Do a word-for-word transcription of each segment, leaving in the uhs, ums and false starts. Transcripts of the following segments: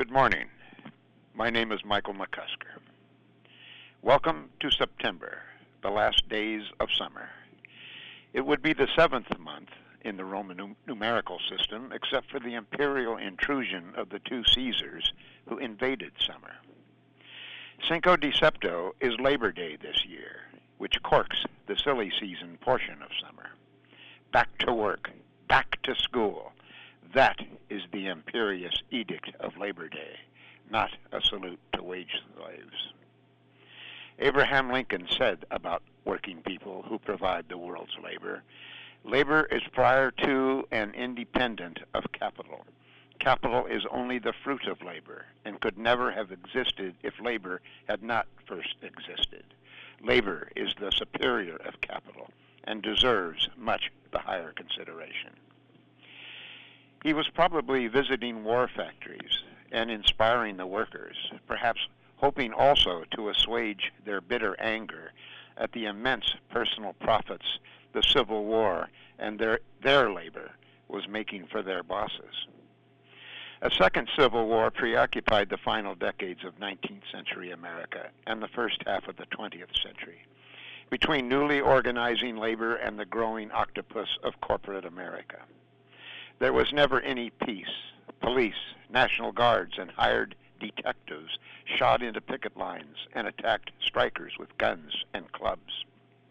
Good morning. My name is Michael McCusker. Welcome to September, the last days of summer. It would be the seventh month in the Roman num- numerical system, except for the imperial intrusion of the two Caesars who invaded summer. Cinco de Septo is Labor Day this year, which corks the silly season portion of summer. Back to work, back to school. That is the imperious edict of Labor Day, not a salute to wage slaves. Abraham Lincoln said about working people who provide the world's labor, labor is prior to and independent of capital. Capital is only the fruit of labor and could never have existed if labor had not first existed. Labor is the superior of capital and deserves much the higher consideration. He was probably visiting war factories and inspiring the workers, perhaps hoping also to assuage their bitter anger at the immense personal profits the Civil War and their, their labor was making for their bosses. A second Civil War preoccupied the final decades of nineteenth century America and the first half of the twentieth century, between newly organizing labor and the growing octopus of corporate America. There was never any peace. Police, National Guards, and hired detectives shot into picket lines and attacked strikers with guns and clubs.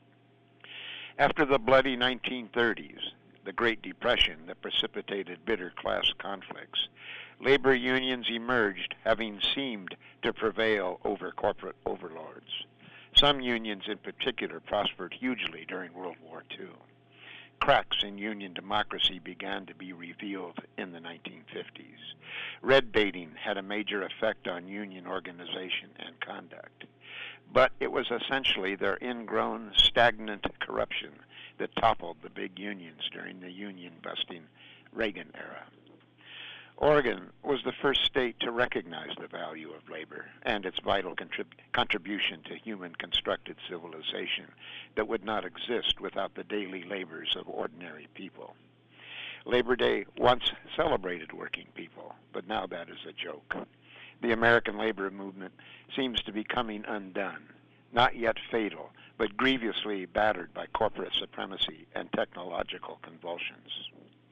After the bloody nineteen thirties, the Great Depression that precipitated bitter class conflicts, labor unions emerged, having seemed to prevail over corporate overlords. Some unions in particular prospered hugely during World War Two. Cracks in union democracy began to be revealed in the nineteen fifties. Red baiting had a major effect on union organization and conduct. But it was essentially their ingrown, stagnant corruption that toppled the big unions during the union-busting Reagan era. Oregon was the first state to recognize the value of labor and its vital contrib- contribution to human-constructed civilization that would not exist without the daily labors of ordinary people. Labor Day once celebrated working people, but now that is a joke. The American labor movement seems to be coming undone, not yet fatal, but grievously battered by corporate supremacy and technological convulsions.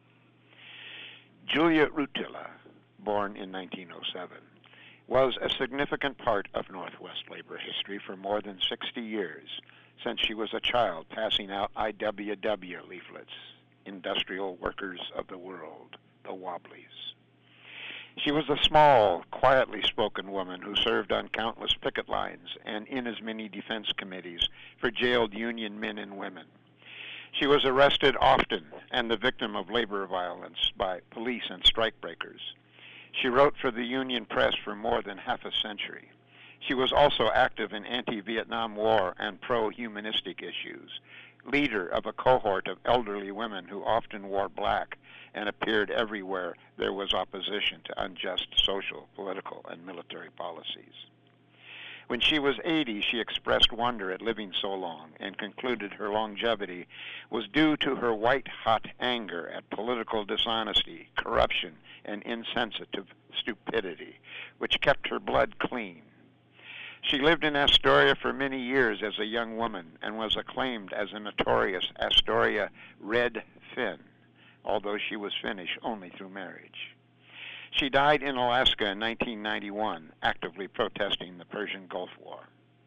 Julia Rutila, born in nineteen oh seven, was a significant part of Northwest labor history for more than sixty years, since she was a child passing out I W W leaflets, Industrial Workers of the World, the Wobblies. She was a small, quietly spoken woman who served on countless picket lines and in as many defense committees for jailed union men and women. She was arrested often and the victim of labor violence by police and strikebreakers. She wrote for the Union Press for more than half a century. She was also active in anti-Vietnam War and pro-humanistic issues, leader of a cohort of elderly women who often wore black and appeared everywhere there was opposition to unjust social, political, and military policies. When she was eighty, she expressed wonder at living so long and concluded her longevity was due to her white-hot anger at political dishonesty, corruption, and insensitive stupidity, which kept her blood clean. She lived in Astoria for many years as a young woman and was acclaimed as a notorious Astoria Red Fin, although she was Finnish only through marriage. She died in Alaska in nineteen ninety-one, actively protesting the Persian Gulf War.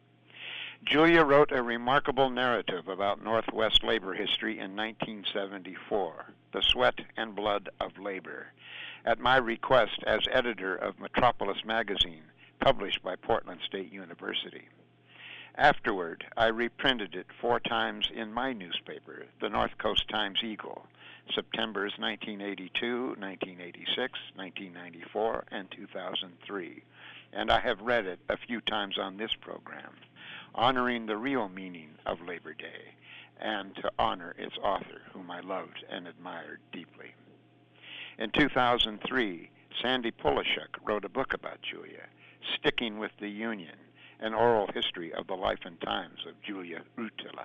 Julia wrote a remarkable narrative about Northwest labor history in nineteen seventy-four, The Sweat and Blood of Labor, at my request as editor of Metropolis magazine, published by Portland State University. Afterward, I reprinted it four times in my newspaper, the North Coast Times-Eagle, Septembers nineteen eighty-two, nineteen eighty-six, nineteen ninety-four, and two thousand three, and I have read it a few times on this program, honoring the real meaning of Labor Day, and to honor its author, whom I loved and admired deeply. In two thousand three, Sandy Polishuk wrote a book about Julia, Sticking with the Union, an oral history of the life and times of Julia Rutila.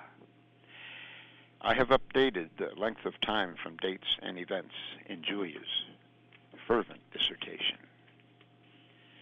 I have updated the length of time from dates and events in Julia's fervent dissertation.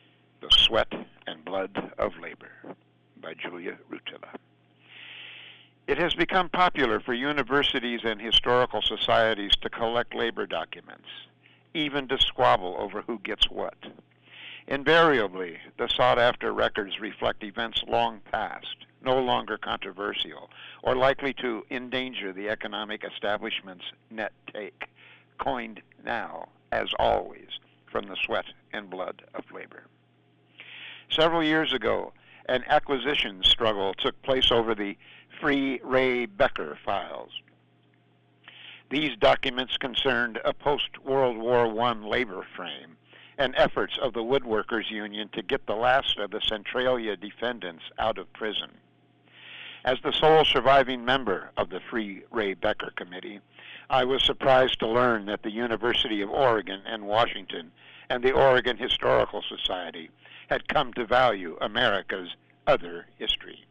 Sweat and Blood of Labor by Julia Rutila. It has become popular for universities and historical societies to collect labor documents, even to squabble over who gets what. Invariably, the sought-after records reflect events long past, no longer controversial, or likely to endanger the economic establishment's net take, coined now, as always, from the sweat and blood of labor. Several years ago, an acquisition struggle took place over the Free Ray Becker files. These documents concerned a post-World War One labor frame and efforts of the Woodworkers Union to get the last of the Centralia defendants out of prison. As the sole surviving member of the Free Ray Becker Committee, I was surprised to learn that the University of Oregon and Washington and the Oregon Historical Society had come to value America's other history.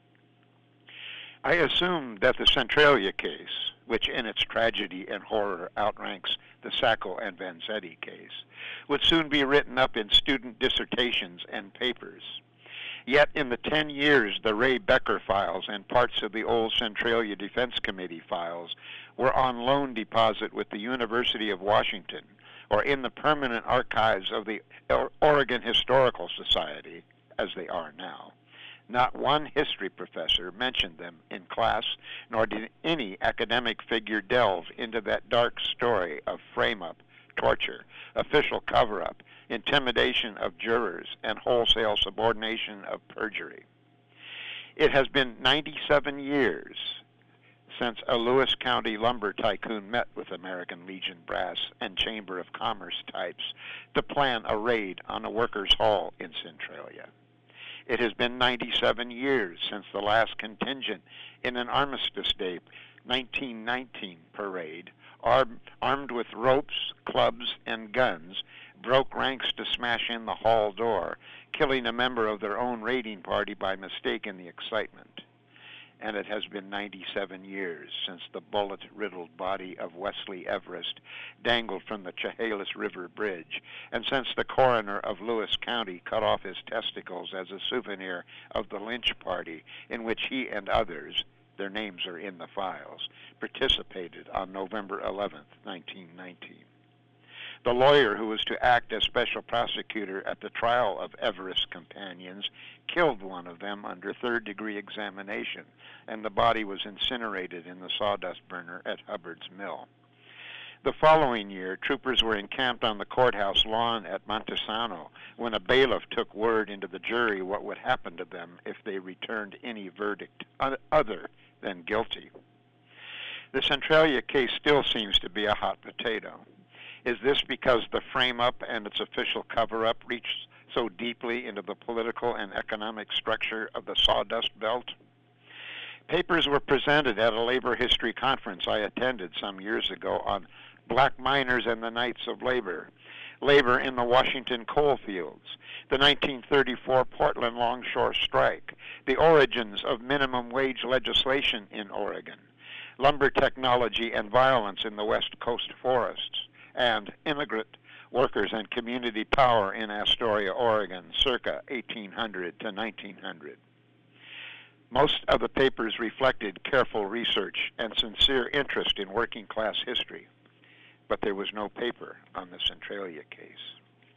I assumed that the Centralia case, which in its tragedy and horror outranks the Sacco and Vanzetti case, would soon be written up in student dissertations and papers. Yet in the ten years the Ray Becker files and parts of the old Centralia Defense Committee files were on loan deposit with the University of Washington or in the permanent archives of the Oregon Historical Society, as they are now, not one history professor mentioned them in class, nor did any academic figure delve into that dark story of frame-up, torture, official cover-up, intimidation of jurors, and wholesale subordination of perjury. It has been ninety-seven years since a Lewis County lumber tycoon met with American Legion brass and Chamber of Commerce types to plan a raid on a workers' hall in Centralia. It has been ninety-seven years since the last contingent in an Armistice Day nineteen nineteen parade, armed, armed with ropes, clubs, and guns, broke ranks to smash in the hall door, killing a member of their own raiding party by mistake in the excitement. And it has been ninety-seven years since the bullet-riddled body of Wesley Everest dangled from the Chehalis River Bridge, and since the coroner of Lewis County cut off his testicles as a souvenir of the lynch party in which he and others, their names are in the files, participated on November eleventh, nineteen nineteen. The lawyer who was to act as special prosecutor at the trial of Everest's companions killed one of them under third-degree examination, and the body was incinerated in the sawdust burner at Hubbard's Mill. The following year, troopers were encamped on the courthouse lawn at Montesano when a bailiff took word into the jury what would happen to them if they returned any verdict other than guilty. The Centralia case still seems to be a hot potato. Is this because the frame-up and its official cover-up reached so deeply into the political and economic structure of the sawdust belt? Papers were presented at a labor history conference I attended some years ago on black miners and the Knights of Labor, labor in the Washington coal fields, the nineteen thirty-four Portland Longshore strike, the origins of minimum wage legislation in Oregon, lumber technology and violence in the West Coast forests, and immigrant workers and community power in Astoria, Oregon, circa eighteen hundred to nineteen hundred. Most of the papers reflected careful research and sincere interest in working-class history, but there was no paper on the Centralia case.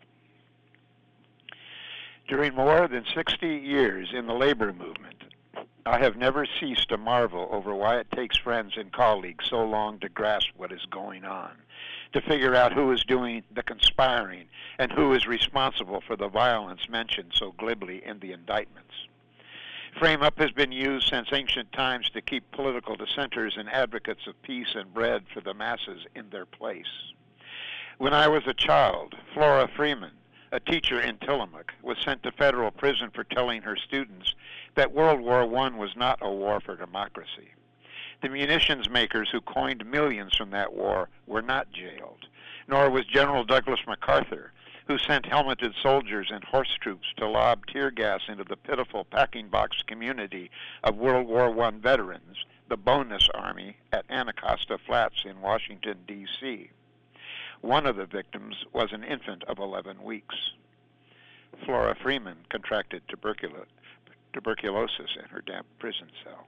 During more than sixty years in the labor movement, I have never ceased to marvel over why it takes friends and colleagues so long to grasp what is going on, to figure out who is doing the conspiring and who is responsible for the violence mentioned so glibly in the indictments. Frame-up has been used since ancient times to keep political dissenters and advocates of peace and bread for the masses in their place. When I was a child, Flora Freeman, a teacher in Tillamook, was sent to federal prison for telling her students that World War One was not a war for democracy. The munitions makers who coined millions from that war were not jailed, nor was General Douglas MacArthur, who sent helmeted soldiers and horse troops to lob tear gas into the pitiful packing box community of World War One veterans, the Bonus Army at Anacostia Flats in Washington, D C One of the victims was an infant of eleven weeks. Flora Freeman contracted tuberculo- tuberculosis in her damp prison cell.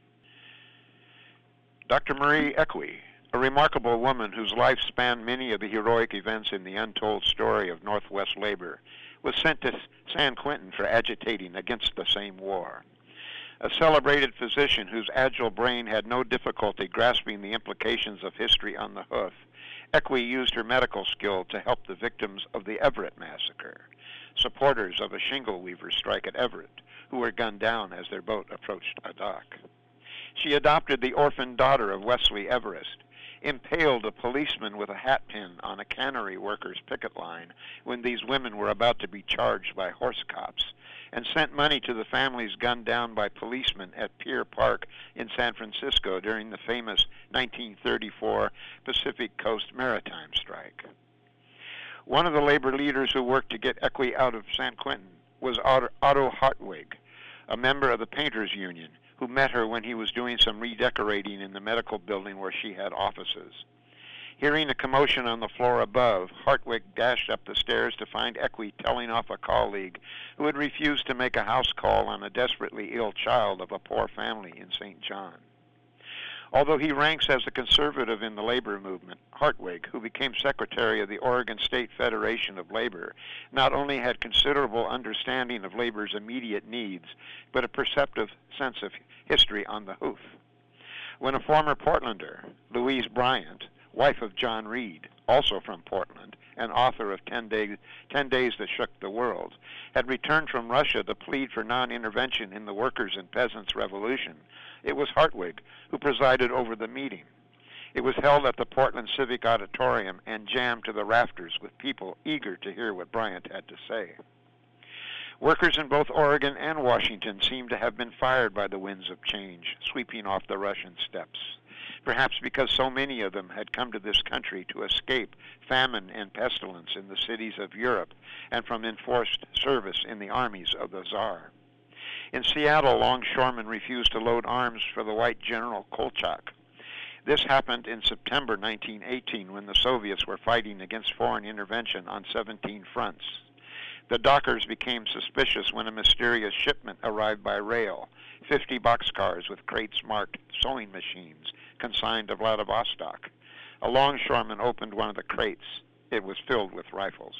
Doctor Marie Equi, a remarkable woman whose life spanned many of the heroic events in the untold story of Northwest labor, was sent to San Quentin for agitating against the same war. A celebrated physician whose agile brain had no difficulty grasping the implications of history on the hoof, Equi used her medical skill to help the victims of the Everett massacre, supporters of a shingle weavers' strike at Everett, who were gunned down as their boat approached a dock. She adopted the orphaned daughter of Wesley Everest, impaled a policeman with a hat pin on a cannery workers' picket line when these women were about to be charged by horse cops, and sent money to the families gunned down by policemen at Pier Park in San Francisco during the famous nineteen thirty-four Pacific Coast Maritime Strike. One of the labor leaders who worked to get Equi out of San Quentin was Otto Hartwig, a member of the Painters Union, who met her when he was doing some redecorating in the medical building where she had offices. Hearing a commotion on the floor above, Hartwig dashed up the stairs to find Equi telling off a colleague who had refused to make a house call on a desperately ill child of a poor family in Saint John. Although he ranks as a conservative in the labor movement, Hartwig, who became secretary of the Oregon State Federation of Labor, not only had considerable understanding of labor's immediate needs, but a perceptive sense of history on the hoof. When a former Portlander, Louise Bryant, wife of John Reed, also from Portland, and author of Ten Days, Ten Days That Shook the World, had returned from Russia to plead for non-intervention in the workers' and peasants' revolution, it was Hartwig who presided over the meeting. It was held at the Portland Civic Auditorium and jammed to the rafters with people eager to hear what Bryant had to say. Workers in both Oregon and Washington seemed to have been fired by the winds of change, sweeping off the Russian steppes, perhaps because so many of them had come to this country to escape famine and pestilence in the cities of Europe and from enforced service in the armies of the Tsar. In Seattle, longshoremen refused to load arms for the white General Kolchak. This happened in September nineteen eighteen when the Soviets were fighting against foreign intervention on seventeen fronts. The dockers became suspicious when a mysterious shipment arrived by rail, fifty boxcars with crates marked sewing machines, consigned to Vladivostok. A longshoreman opened one of the crates. It was filled with rifles.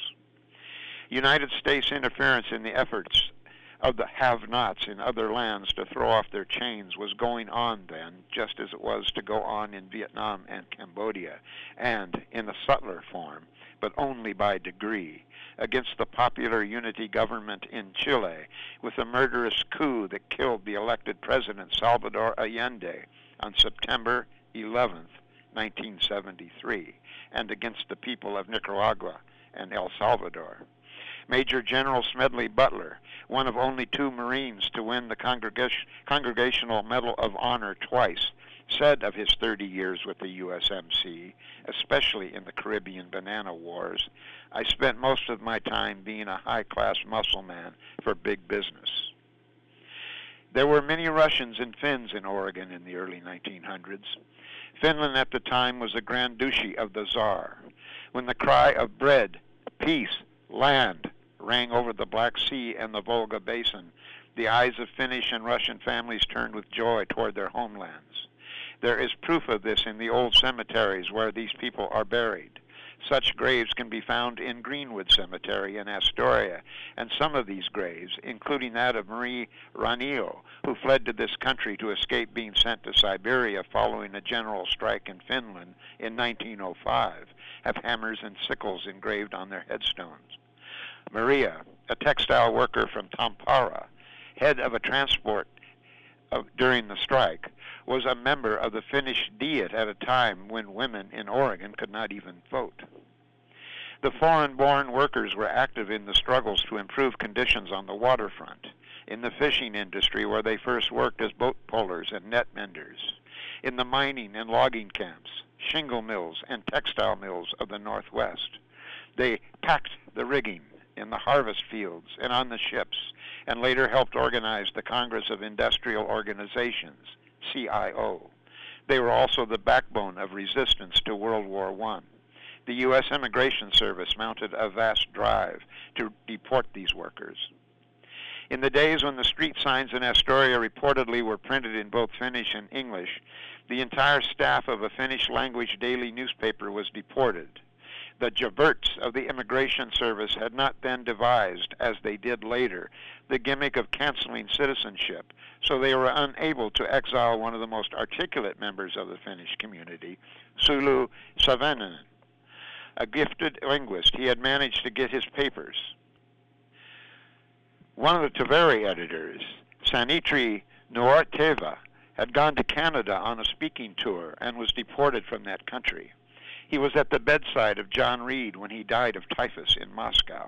United States interference in the efforts of the have-nots in other lands to throw off their chains was going on then, just as it was to go on in Vietnam and Cambodia, and in a subtler form, but only by degree, against the popular unity government in Chile, with a murderous coup that killed the elected president Salvador Allende on September eleventh, nineteen seventy-three, and against the people of Nicaragua and El Salvador. Major General Smedley Butler, one of only two Marines to win the Congregation, Congregational Medal of Honor twice, said of his thirty years with the U S M C, especially in the Caribbean Banana Wars, "I spent most of my time being a high-class muscle man for big business." There were many Russians and Finns in Oregon in the early nineteen hundreds. Finland at the time was a Grand Duchy of the Tsar. When the cry of bread, peace, land rang over the Black Sea and the Volga Basin, the eyes of Finnish and Russian families turned with joy toward their homelands. There is proof of this in the old cemeteries where these people are buried. Such graves can be found in Greenwood Cemetery in Astoria, and some of these graves, including that of Marie Ranillo, who fled to this country to escape being sent to Siberia following a general strike in Finland in nineteen oh five, have hammers and sickles engraved on their headstones. Maria, a textile worker from Tampere, head of a transport of, during the strike, was a member of the Finnish Diet at a time when women in Oregon could not even vote. The foreign-born workers were active in the struggles to improve conditions on the waterfront, in the fishing industry where they first worked as boat pullers and net menders, in the mining and logging camps, shingle mills, and textile mills of the Northwest. They packed the rigging in the harvest fields and on the ships, and later helped organize the Congress of Industrial Organizations, C I O. They were also the backbone of resistance to World War One. The U S Immigration Service mounted a vast drive to deport deport these workers. In the days when the street signs in Astoria reportedly were printed in both Finnish and English, the entire staff of a Finnish-language daily newspaper was deported. The javerts of the Immigration Service had not then devised, as they did later, the gimmick of canceling citizenship, so they were unable to exile one of the most articulate members of the Finnish community, Sulu Savanen. A gifted linguist, he had managed to get his papers. One of the Taveri editors, Sanitri Nuorteva, had gone to Canada on a speaking tour and was deported from that country. He was at the bedside of John Reed when he died of typhus in Moscow.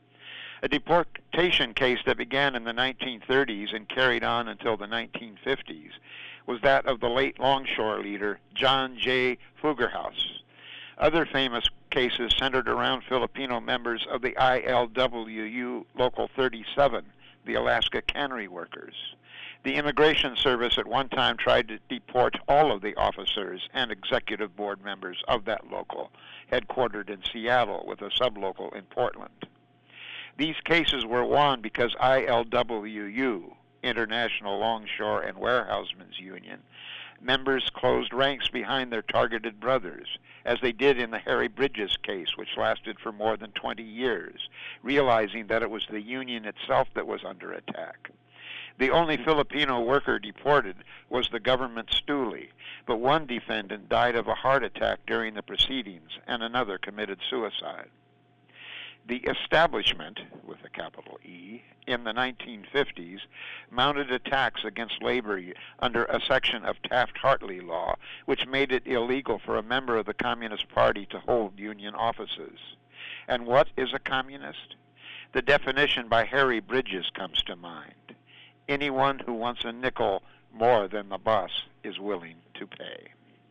A deportation case that began in the nineteen thirties and carried on until the nineteen fifties was that of the late longshore leader John J. Fuggerhaus. Other famous cases centered around Filipino members of the I L W U Local thirty-seven, the Alaska Cannery Workers. The Immigration Service at one time tried to deport all of the officers and executive board members of that local, headquartered in Seattle with a sublocal in Portland. These cases were won because I L W U, International Longshore and Warehousemen's Union, members closed ranks behind their targeted brothers, as they did in the Harry Bridges case, which lasted for more than twenty years, realizing that it was the union itself that was under attack. The only Filipino worker deported was the government stoolie, but one defendant died of a heart attack during the proceedings, and another committed suicide. The establishment, with a capital E, in the nineteen fifties, mounted attacks against labor under a section of Taft-Hartley law, which made it illegal for a member of the Communist Party to hold union offices. And what is a communist? The definition by Harry Bridges comes to mind. Anyone who wants a nickel more than the boss is willing to pay.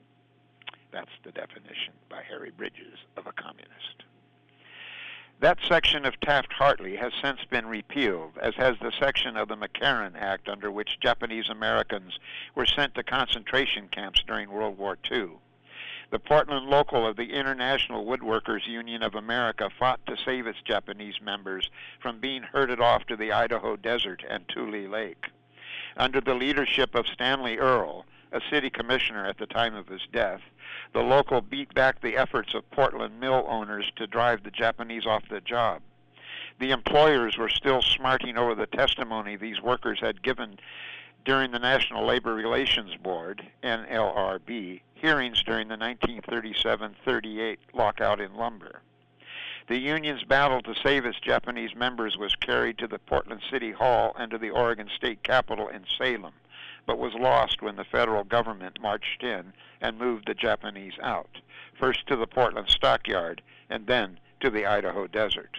That's the definition by Harry Bridges of a communist. That section of Taft-Hartley has since been repealed, as has the section of the McCarran Act under which Japanese Americans were sent to concentration camps during World War Two. The Portland local of the International Woodworkers Union of America fought to save its Japanese members from being herded off to the Idaho Desert and Tule Lake. Under the leadership of Stanley Earle, a city commissioner at the time of his death, the local beat back the efforts of Portland mill owners to drive the Japanese off the job. The employers were still smarting over the testimony these workers had given during the National Labor Relations Board, N L R B, hearings during the nineteen thirty-seven thirty-eight lockout in lumber. The union's battle to save its Japanese members was carried to the Portland City Hall and to the Oregon State Capitol in Salem, but was lost when the federal government marched in and moved the Japanese out, first to the Portland Stockyard and then to the Idaho Desert.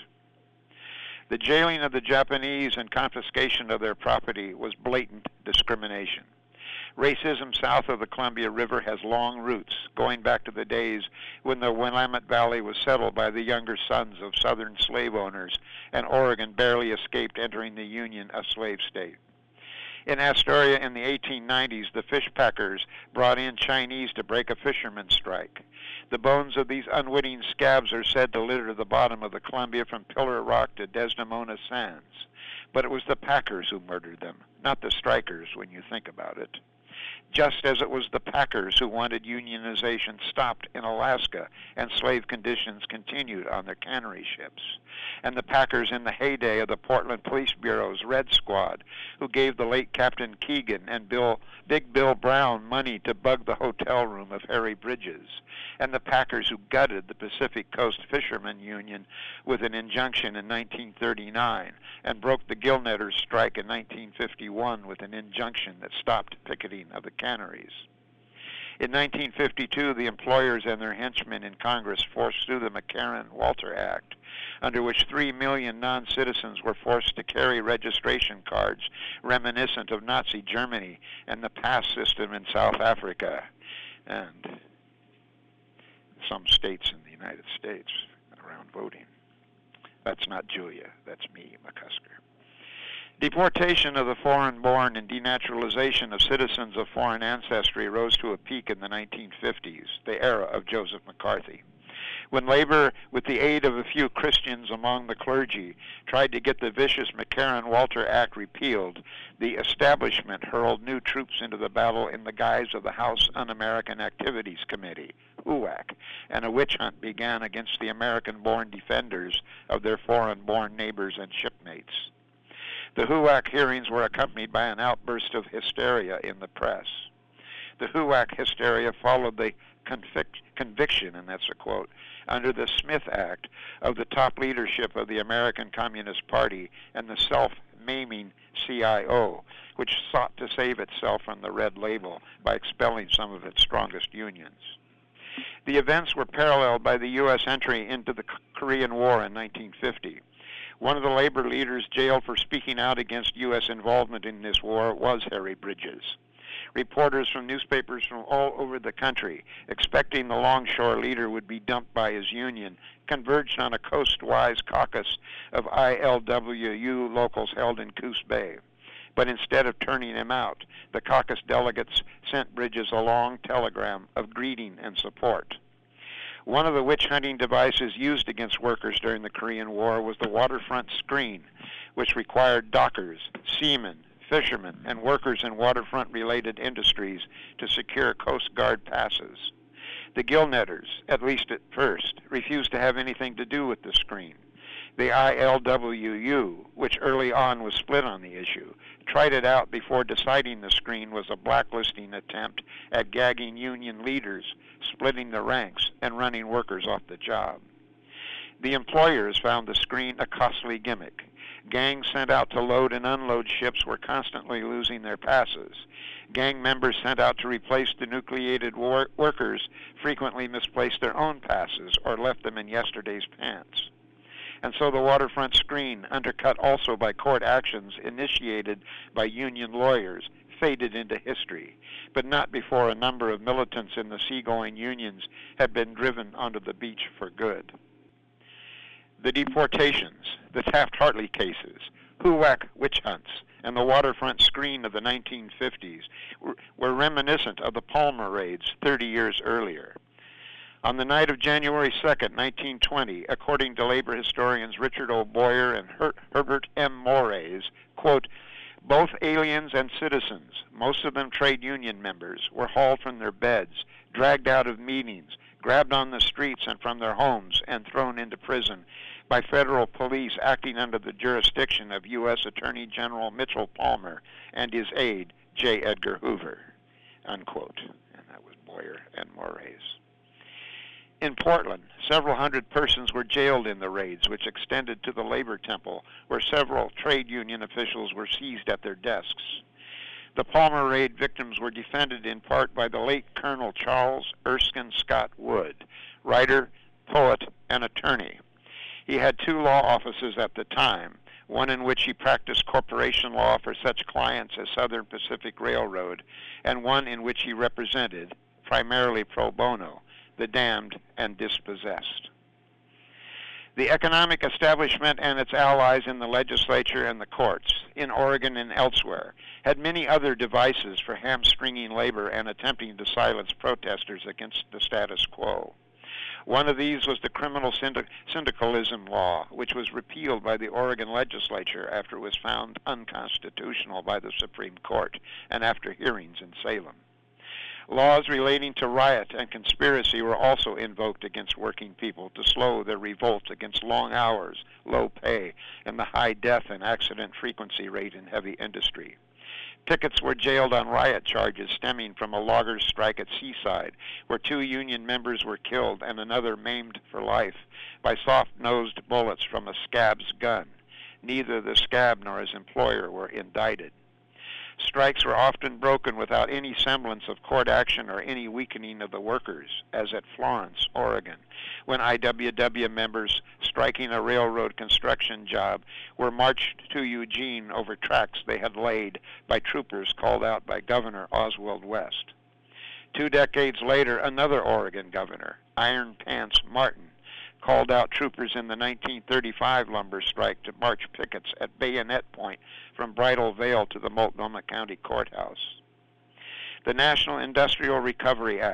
The jailing of the Japanese and confiscation of their property was blatant discrimination. Racism south of the Columbia River has long roots, going back to the days when the Willamette Valley was settled by the younger sons of southern slave owners, and Oregon barely escaped entering the Union a slave state. In Astoria in the eighteen nineties, the fish packers brought in Chinese to break a fisherman's strike. The bones of these unwitting scabs are said to litter the bottom of the Columbia from Pillar Rock to Desdemona Sands. But it was the packers who murdered them, not the strikers when you think about it. Just as it was the packers who wanted unionization stopped in Alaska and slave conditions continued on their cannery ships, and the packers in the heyday of the Portland Police Bureau's Red Squad, who gave the late Captain Keegan and Bill, Big Bill Brown money to bug the hotel room of Harry Bridges, and the packers who gutted the Pacific Coast Fishermen Union with an injunction in nineteen thirty-nine and broke the Gillnetters strike in nineteen fifty-one with an injunction that stopped picketing of the canneries. In nineteen fifty-two, the employers and their henchmen in Congress forced through the McCarran-Walter Act, under which three million non-citizens were forced to carry registration cards reminiscent of Nazi Germany and the pass system in South Africa and some states in the United States around voting. That's not Julia, that's me, McCusker. Deportation of the foreign-born and denaturalization of citizens of foreign ancestry rose to a peak in the nineteen fifties, the era of Joseph McCarthy. When labor, with the aid of a few Christians among the clergy, tried to get the vicious McCarran-Walter Act repealed, the establishment hurled new troops into the battle in the guise of the House Un-American Activities Committee, H U A C, and a witch hunt began against the American-born defenders of their foreign-born neighbors and shipmates. The H U A C hearings were accompanied by an outburst of hysteria in the press. The H U A C hysteria followed the convic- conviction, and that's a quote, under the Smith Act of the top leadership of the American Communist Party and the self-maiming C I O, which sought to save itself from the red label by expelling some of its strongest unions. The events were paralleled by the U S entry into the Korean War in nineteen fifty. One of the labor leaders jailed for speaking out against U S involvement in this war was Harry Bridges. Reporters from newspapers from all over the country, expecting the Longshore leader would be dumped by his union, converged on a coastwise caucus of I L W U locals held in Coos Bay. But instead of turning him out, the caucus delegates sent Bridges a long telegram of greeting and support. One of the witch-hunting devices used against workers during the Korean War was the waterfront screen, which required dockers, seamen, fishermen, and workers in waterfront-related industries to secure Coast Guard passes. The Gillnetters, at least at first, refused to have anything to do with the screen. The I L W U, which early on was split on the issue, tried it out before deciding the screen was a blacklisting attempt at gagging union leaders, splitting the ranks, and running workers off the job. The employers found the screen a costly gimmick. Gangs sent out to load and unload ships were constantly losing their passes. Gang members sent out to replace denucleated war- workers frequently misplaced their own passes or left them in yesterday's pants. And so the waterfront screen, undercut also by court actions initiated by union lawyers, faded into history, but not before a number of militants in the seagoing unions had been driven onto the beach for good. The deportations, the Taft-Hartley cases, H U A C witch hunts, and the waterfront screen of the nineteen fifties were, were reminiscent of the Palmer raids thirty years earlier. On the night of January second, nineteen twenty, according to labor historians Richard O. Boyer and Her- Herbert M. Moraes, quote, both aliens and citizens, most of them trade union members, were hauled from their beds, dragged out of meetings, grabbed on the streets and from their homes, and thrown into prison by federal police acting under the jurisdiction of U S Attorney General Mitchell Palmer and his aide, J. Edgar Hoover, unquote. And that was Boyer and Moraes. In Portland, several hundred persons were jailed in the raids, which extended to the Labor Temple, where several trade union officials were seized at their desks. The Palmer raid victims were defended in part by the late Colonel Charles Erskine Scott Wood, writer, poet, and attorney. He had two law offices at the time, one in which he practiced corporation law for such clients as Southern Pacific Railroad, and one in which he represented, primarily pro bono, the damned and dispossessed. The economic establishment and its allies in the legislature and the courts, in Oregon and elsewhere, had many other devices for hamstringing labor and attempting to silence protesters against the status quo. One of these was the criminal syndic- syndicalism law, which was repealed by the Oregon legislature after it was found unconstitutional by the Supreme Court and after hearings in Salem. Laws relating to riot and conspiracy were also invoked against working people to slow their revolt against long hours, low pay, and the high death and accident frequency rate in heavy industry. Pickets were jailed on riot charges stemming from a loggers' strike at Seaside, where two union members were killed and another maimed for life by soft-nosed bullets from a scab's gun. Neither the scab nor his employer were indicted. Strikes were often broken without any semblance of court action or any weakening of the workers, as at Florence, Oregon, when I W W members striking a railroad construction job were marched to Eugene over tracks they had laid by troopers called out by Governor Oswald West. Two decades later, another Oregon governor, Iron Pants Martin, called out troopers in the nineteen thirty-five lumber strike to march pickets at bayonet point from Bridal Veil to the Multnomah County Courthouse. The National Industrial Recovery Act,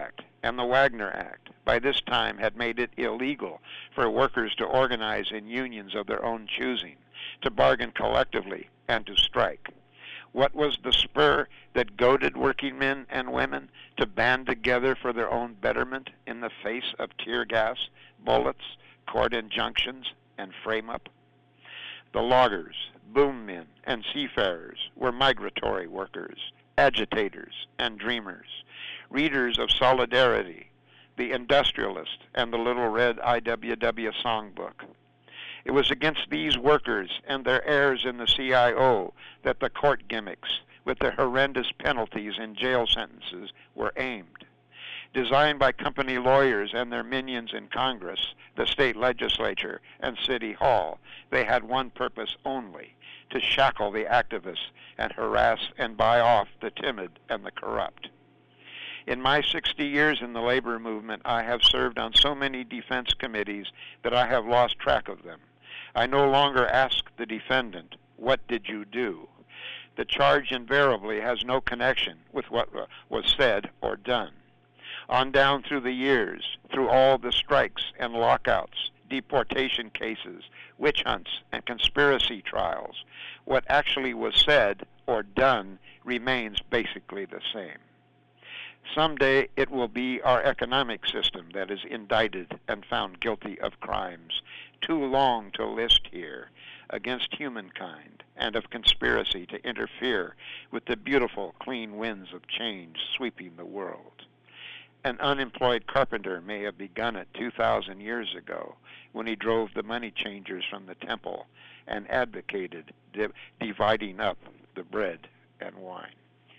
and the Wagner Act by this time had made it illegal for workers to organize in unions of their own choosing, to bargain collectively, and to strike. What was the spur that goaded working men and women to band together for their own betterment in the face of tear gas, bullets, court injunctions, and frame-up? The loggers, boom men, and seafarers were migratory workers, agitators, and dreamers, readers of Solidarity, the Industrialist, and the Little Red I W W songbook. It was against these workers and their heirs in the C I O that the court gimmicks, with their horrendous penalties and jail sentences, were aimed. Designed by company lawyers and their minions in Congress, the state legislature, and City Hall, they had one purpose only: to shackle the activists and harass and buy off the timid and the corrupt. In my sixty years in the labor movement, I have served on so many defense committees that I have lost track of them. I no longer ask the defendant, "What did you do?" The charge invariably has no connection with what was said or done. On down through the years, through all the strikes and lockouts, deportation cases, witch hunts, and conspiracy trials, what actually was said or done remains basically the same. Someday it will be our economic system that is indicted and found guilty of crimes too long to list here against humankind and of conspiracy to interfere with the beautiful, clean winds of change sweeping the world. An unemployed carpenter may have begun it two thousand years ago when he drove the money changers from the temple and advocated di- dividing up the bread and wine.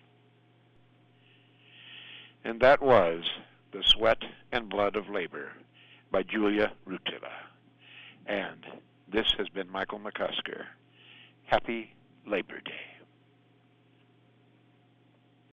And that was The Sweat and Blood of Labor by Julia Rutila. And this has been Michael McCusker. Happy Labor Day.